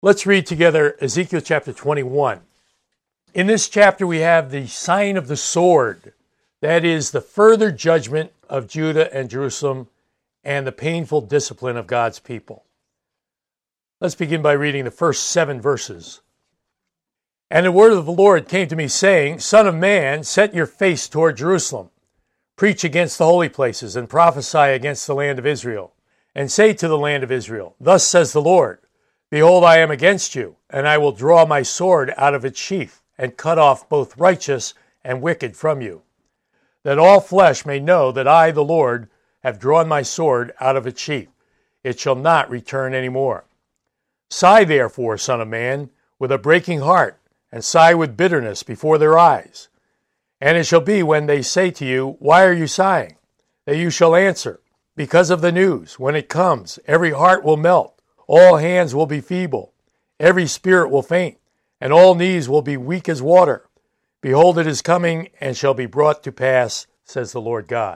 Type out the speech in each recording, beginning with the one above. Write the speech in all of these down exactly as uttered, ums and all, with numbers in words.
Let's read together Ezekiel chapter twenty-one. In this chapter, we have the sign of the sword. That is the further judgment of Judah and Jerusalem and the painful discipline of God's people. Let's begin by reading the first seven verses. And the word of the Lord came to me, saying, Son of man, set your face toward Jerusalem. Preach against the holy places, and prophesy against the land of Israel. And say to the land of Israel, Thus says the Lord, Behold, I am against you, and I will draw my sword out of its sheath, and cut off both righteous and wicked from you, that all flesh may know that I, the Lord, have drawn my sword out of its sheath. It shall not return any more. Sigh therefore, son of man, with a breaking heart, and sigh with bitterness before their eyes. And it shall be when they say to you, Why are you sighing? That you shall answer, Because of the news. When it comes, every heart will melt, all hands will be feeble, every spirit will faint, and all knees will be weak as water. Behold, it is coming, and shall be brought to pass, says the Lord God.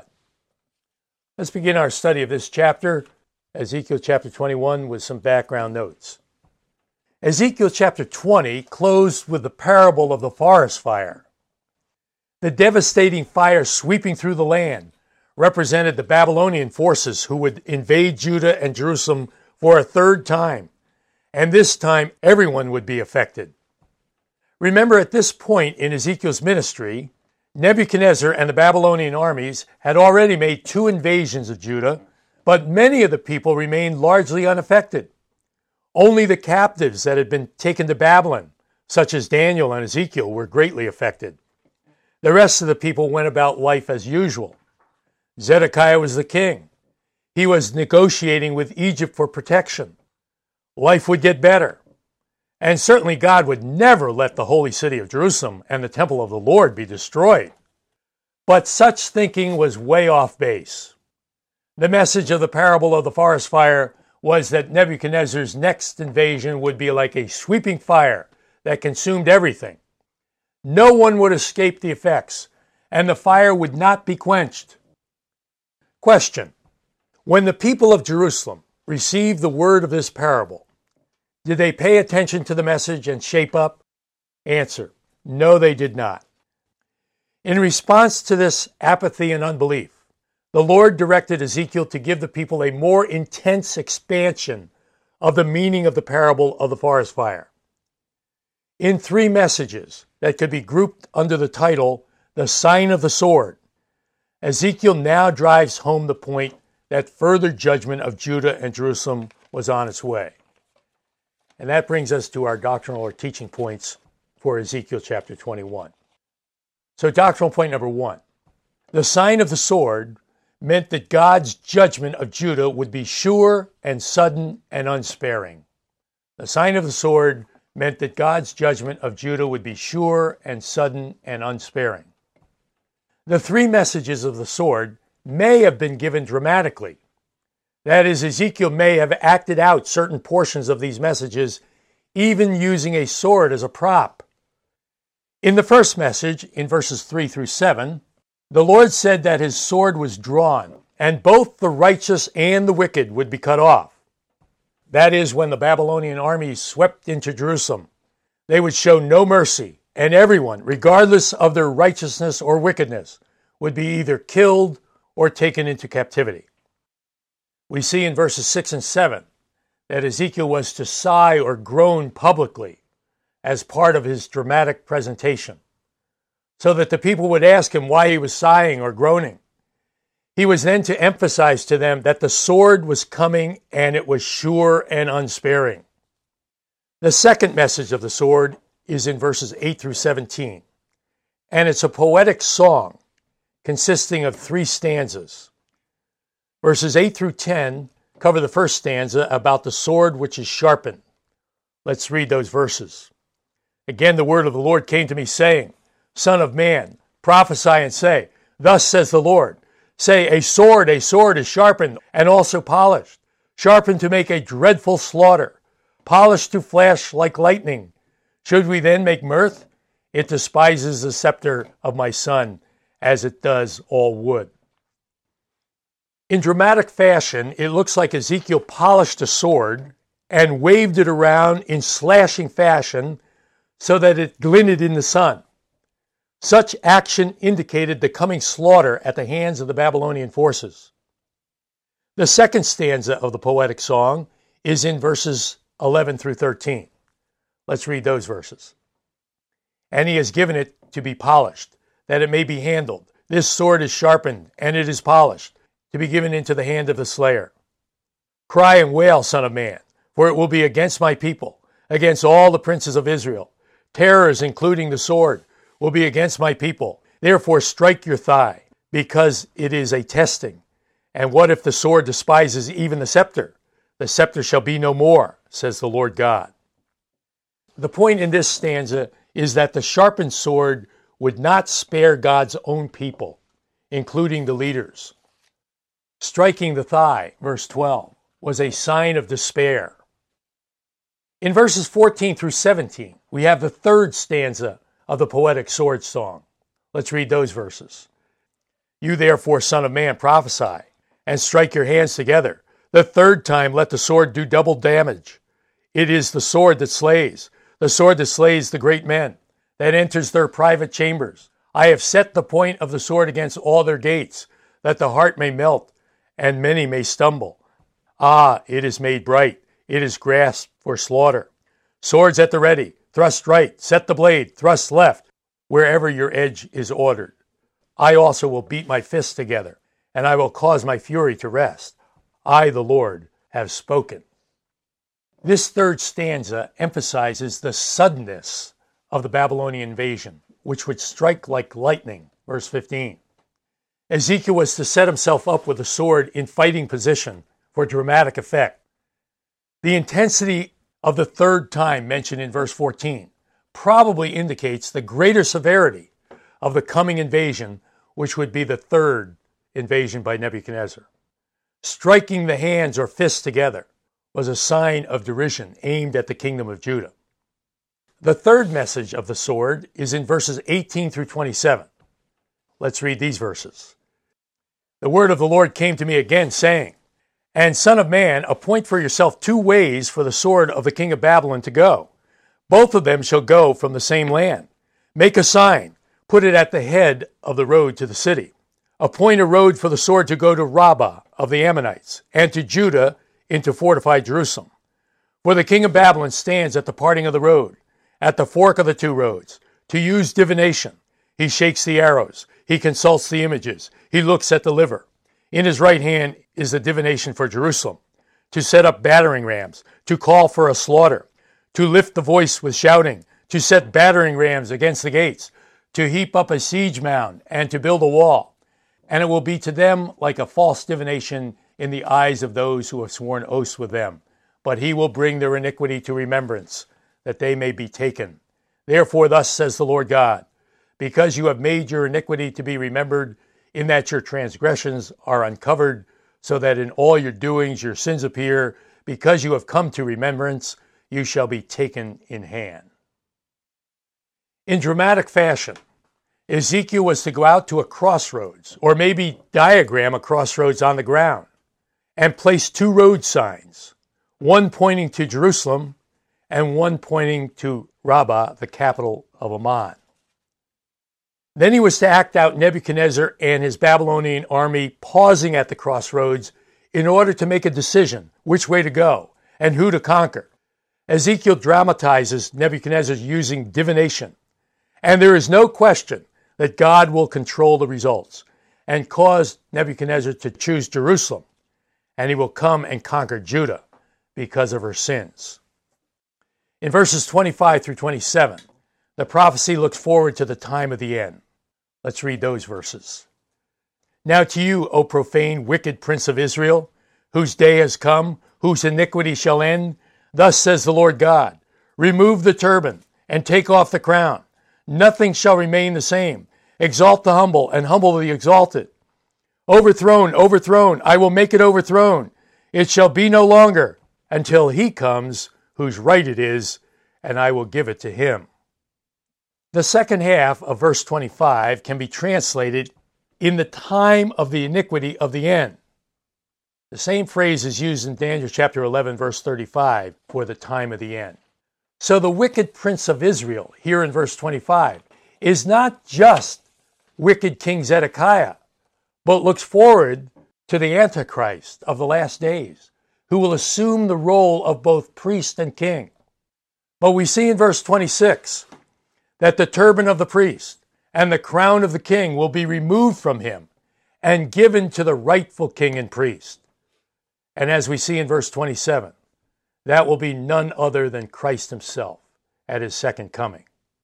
Let's begin our study of this chapter, Ezekiel chapter twenty-one, with some background notes. Ezekiel chapter twenty closed with the parable of the forest fire. The devastating fire sweeping through the land represented the Babylonian forces who would invade Judah and Jerusalem for a third time, and this time everyone would be affected. Remember, at this point in Ezekiel's ministry, Nebuchadnezzar and the Babylonian armies had already made two invasions of Judah, but many of the people remained largely unaffected. Only the captives that had been taken to Babylon, such as Daniel and Ezekiel, were greatly affected. The rest of the people went about life as usual. Zedekiah was the king. He was negotiating with Egypt for protection. Life would get better. And certainly God would never let the holy city of Jerusalem and the temple of the Lord be destroyed. But such thinking was way off base. The message of the parable of the forest fire was that Nebuchadnezzar's next invasion would be like a sweeping fire that consumed everything. No one would escape the effects, and the fire would not be quenched. Question: when the people of Jerusalem received the word of this parable, did they pay attention to the message and shape up? Answer: no, they did not. In response to this apathy and unbelief, the Lord directed Ezekiel to give the people a more intense expansion of the meaning of the parable of the forest fire. In three messages that could be grouped under the title, The Sign of the Sword, Ezekiel now drives home the point that further judgment of Judah and Jerusalem was on its way. And that brings us to our doctrinal or teaching points for Ezekiel chapter twenty-one. So doctrinal point number one, the sign of the sword meant that God's judgment of Judah would be sure and sudden and unsparing. The sign of the sword meant that God's judgment of Judah would be sure and sudden and unsparing. The three messages of the sword may have been given dramatically. That is, Ezekiel may have acted out certain portions of these messages, even using a sword as a prop. In the first message, in verses three through seven, the Lord said that his sword was drawn, and both the righteous and the wicked would be cut off. That is, when the Babylonian armies swept into Jerusalem, they would show no mercy, and everyone, regardless of their righteousness or wickedness, would be either killed or taken into captivity. We see in verses six and seven that Ezekiel was to sigh or groan publicly as part of his dramatic presentation, so that the people would ask him why he was sighing or groaning. He was then to emphasize to them that the sword was coming and it was sure and unsparing. The second message of the sword is in verses eight through seventeen, and it's a poetic song consisting of three stanzas. Verses eight through ten cover the first stanza about the sword which is sharpened. Let's read those verses. Again, the word of the Lord came to me, saying, Son of man, prophesy and say, Thus says the Lord, Say, a sword, a sword is sharpened and also polished, sharpened to make a dreadful slaughter, polished to flash like lightning. Should we then make mirth? It despises the scepter of my son, as it does all wood. In dramatic fashion, it looks like Ezekiel polished a sword and waved it around in slashing fashion so that it glinted in the sun. Such action indicated the coming slaughter at the hands of the Babylonian forces. The second stanza of the poetic song is in verses eleven through thirteen. Let's read those verses. And he has given it to be polished, that it may be handled. This sword is sharpened, and it is polished, to be given into the hand of the slayer. Cry and wail, son of man, for it will be against my people, against all the princes of Israel. Terrors, including the sword, will be against my people. Therefore strike your thigh, because it is a testing. And what if the sword despises even the scepter? The scepter shall be no more, says the Lord God. The point in this stanza is that the sharpened sword would not spare God's own people, including the leaders. Striking the thigh, verse twelve, was a sign of despair. In verses fourteen through seventeen, we have the third stanza of the poetic sword song. Let's read those verses. You therefore, son of man, prophesy, and strike your hands together. The third time let the sword do double damage. It is the sword that slays, the sword that slays the great men, that enters their private chambers. I have set the point of the sword against all their gates, that the heart may melt, and many may stumble. Ah, it is made bright, it is grasped for slaughter. Swords at the ready, thrust right, set the blade, thrust left, wherever your edge is ordered. I also will beat my fists together, and I will cause my fury to rest. I, the Lord, have spoken. This third stanza emphasizes the suddenness of the Babylonian invasion, which would strike like lightning, verse fifteen. Ezekiel was to set himself up with a sword in fighting position for dramatic effect. The intensity of the third time mentioned in verse fourteen probably indicates the greater severity of the coming invasion, which would be the third invasion by Nebuchadnezzar. Striking the hands or fists together was a sign of derision aimed at the kingdom of Judah. The third message of the sword is in verses eighteen through twenty-seven. Let's read these verses. The word of the Lord came to me again, saying, And son of man, appoint for yourself two ways for the sword of the king of Babylon to go. Both of them shall go from the same land. Make a sign, put it at the head of the road to the city. Appoint a road for the sword to go to Rabbah of the Ammonites, and to Judah into fortified Jerusalem. For the king of Babylon stands at the parting of the road, at the fork of the two roads, to use divination. He shakes the arrows, he consults the images, he looks at the liver. In his right hand is the divination for Jerusalem, to set up battering rams, to call for a slaughter, to lift the voice with shouting, to set battering rams against the gates, to heap up a siege mound, and to build a wall. And it will be to them like a false divination in the eyes of those who have sworn oaths with them. But he will bring their iniquity to remembrance, that they may be taken. Therefore thus says the Lord God, because you have made your iniquity to be remembered, in that your transgressions are uncovered, so that in all your doings your sins appear, because you have come to remembrance, you shall be taken in hand. In dramatic fashion, Ezekiel was to go out to a crossroads, or maybe diagram a crossroads on the ground, and place two road signs, one pointing to Jerusalem and one pointing to Rabbah, the capital of Ammon. Then he was to act out Nebuchadnezzar and his Babylonian army pausing at the crossroads in order to make a decision which way to go and who to conquer. Ezekiel dramatizes Nebuchadnezzar using divination, and there is no question that God will control the results and cause Nebuchadnezzar to choose Jerusalem, and he will come and conquer Judah because of her sins. In verses twenty-five through twenty-seven, the prophecy looks forward to the time of the end. Let's read those verses. Now to you, O profane, wicked prince of Israel, whose day has come, whose iniquity shall end, thus says the Lord God, remove the turban and take off the crown. Nothing shall remain the same. Exalt the humble and humble the exalted. Overthrown, overthrown, I will make it overthrown. It shall be no longer until he comes whose right it is, and I will give it to him. The second half of verse twenty-five can be translated in the time of the iniquity of the end. The same phrase is used in Daniel chapter eleven, verse thirty-five, for the time of the end. So the wicked prince of Israel, here in verse twenty-five, is not just wicked King Zedekiah, but looks forward to the Antichrist of the last days, who will assume the role of both priest and king. But we see in verse twenty-six that the turban of the priest and the crown of the king will be removed from him and given to the rightful king and priest. And as we see in verse twenty-seven, that will be none other than Christ himself at his second coming.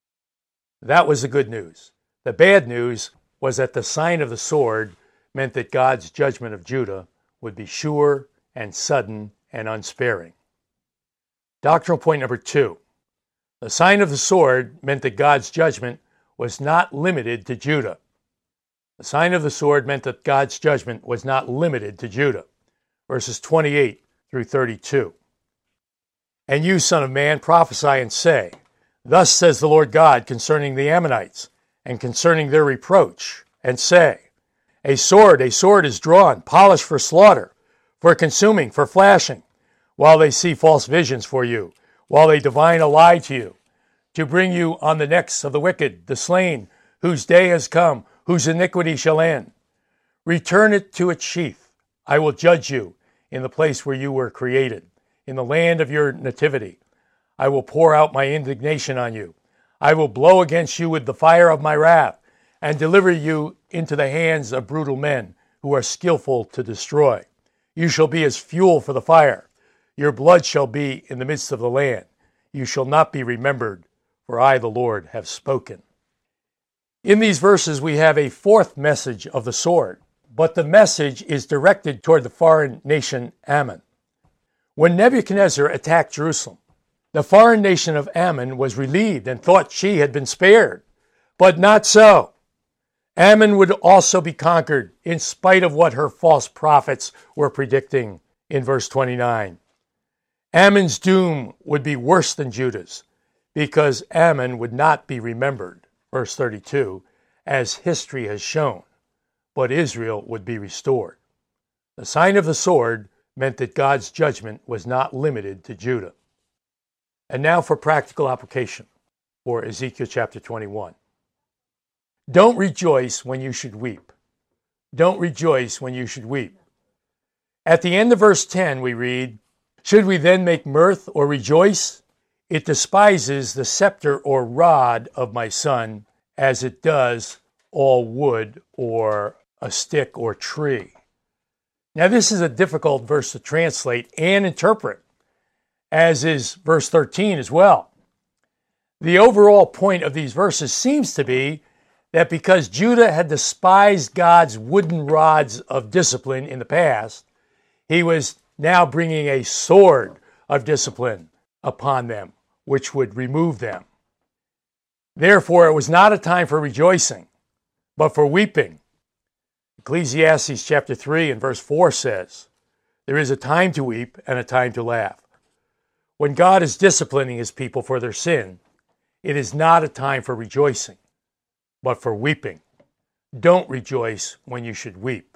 That was the good news. The bad news was that the sign of the sword meant that God's judgment of Judah would be sure and sudden and unsparing. Doctrinal point number two. The sign of the sword meant that God's judgment was not limited to Judah. The sign of the sword meant that God's judgment was not limited to Judah. Verses twenty-eight through thirty-two. And you, son of man, prophesy and say, Thus says the Lord God concerning the Ammonites, and concerning their reproach, and say, A sword, a sword is drawn, polished for slaughter, for consuming, for flashing, while they see false visions for you, while they divine a lie to you, to bring you on the necks of the wicked, the slain, whose day has come, whose iniquity shall end. Return it to its sheath. I will judge you in the place where you were created, in the land of your nativity. I will pour out my indignation on you. I will blow against you with the fire of my wrath, and deliver you into the hands of brutal men who are skillful to destroy. You shall be as fuel for the fire. Your blood shall be in the midst of the land. You shall not be remembered, for I, the Lord, have spoken. In these verses, we have a fourth message of the sword, but the message is directed toward the foreign nation Ammon. When Nebuchadnezzar attacked Jerusalem, the foreign nation of Ammon was relieved and thought she had been spared, but not so. Ammon would also be conquered in spite of what her false prophets were predicting in verse twenty-nine. Ammon's doom would be worse than Judah's, because Ammon would not be remembered, verse thirty-two, as history has shown, but Israel would be restored. The sign of the sword meant that God's judgment was not limited to Judah. And now for practical application for Ezekiel chapter twenty-one. Don't rejoice when you should weep. Don't rejoice when you should weep. At the end of verse ten we read, Should we then make mirth or rejoice? It despises the scepter or rod of my son, as it does all wood or a stick or tree. Now this is a difficult verse to translate and interpret, as is verse thirteen as well. The overall point of these verses seems to be that because Judah had despised God's wooden rods of discipline in the past, he was now bringing a sword of discipline upon them, which would remove them. Therefore, it was not a time for rejoicing, but for weeping. Ecclesiastes chapter three and verse four says, There is a time to weep and a time to laugh. When God is disciplining his people for their sin, it is not a time for rejoicing, but for weeping. Don't rejoice when you should weep.